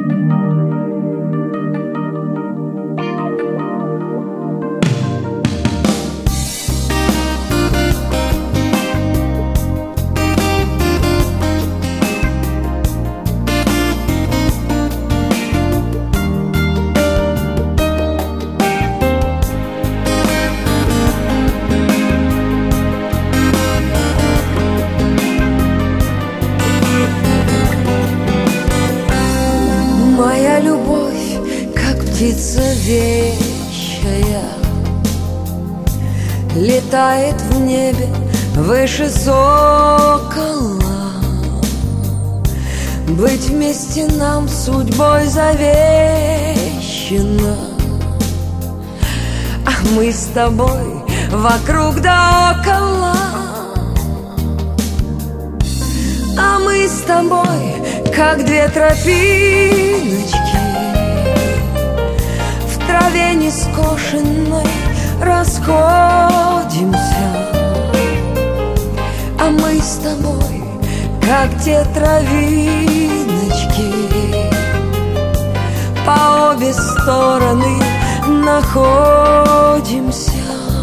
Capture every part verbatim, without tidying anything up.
Птица вещая летает в небе выше сокола. Быть вместе нам судьбой завещено, а мы с тобой вокруг да около. А мы с тобой как две тропиночки в траве нескошенной расходимся. А мы с тобой как те травиночки по обе стороны находимся.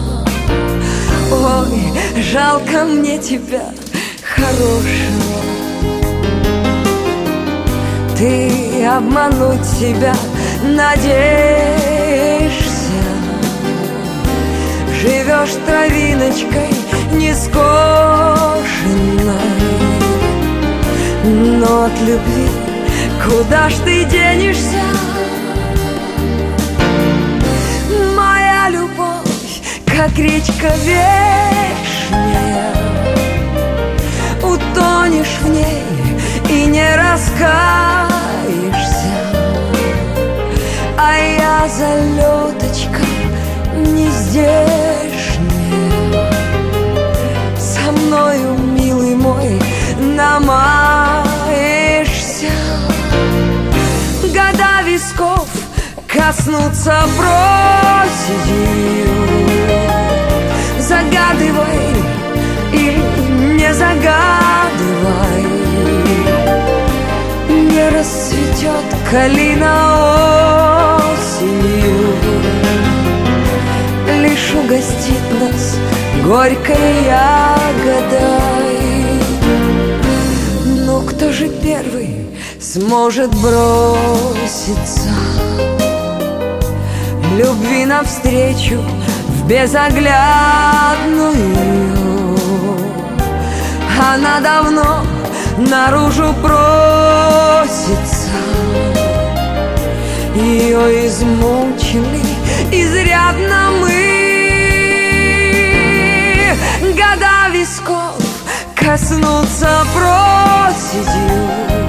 Ой, жалко мне тебя, хорошего. Ты обмануть себя надеешься, живешь травиночкой нескошенной. Но от любви куда ж ты денешься? Моя любовь, как речка вечная, утонешь в ней и не раскаешься. А я залеточка не здешняя, со мною, милый мой, намаешься. Года висков коснуться проседью, загадывай или не загадывай, не расцветет калина осенью, лишь угостит нас горькой ягодой. Но кто же первый сможет броситься любви навстречу в безоглядную? Она давно наружу просится, ее измучили изрядно мы. Года висков коснуться проседью,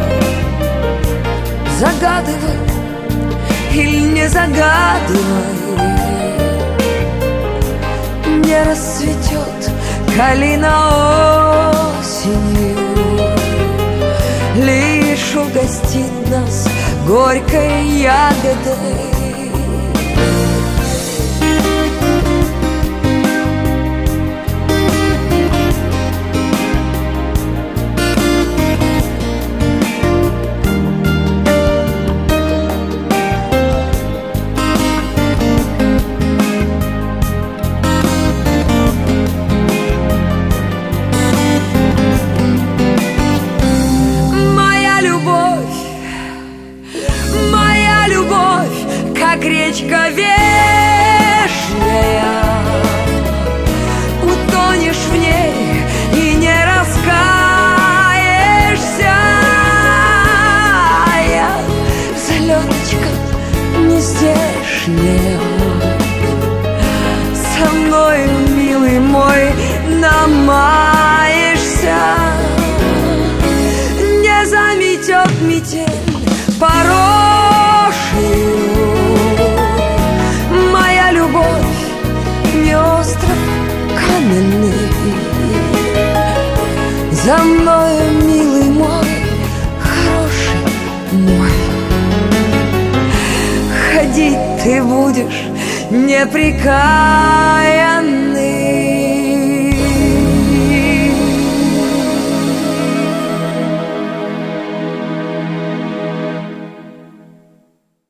загадывай или не загадывай, не расцветет калина осенью, лишь угостит нас горькой ягодой. Как речка вешняя, утонешь в ней и не раскаешься. Я залеточка не здешняя, со мною, милый мой, намаешься. Не заметет метель поросшую, любовь не остров каменный. За мною, милый мой, хороший мой, ходить ты будешь непрекаянный.